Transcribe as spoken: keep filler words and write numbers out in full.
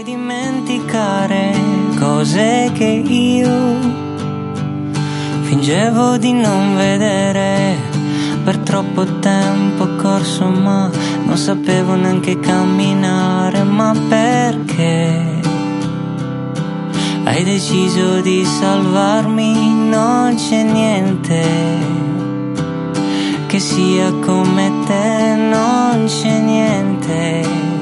dimenticare cose che io fingevo di non vedere. Per troppo tempo ho corso ma non sapevo neanche camminare. Ma perché hai deciso di salvarmi? Non c'è niente che sia come te, non c'è niente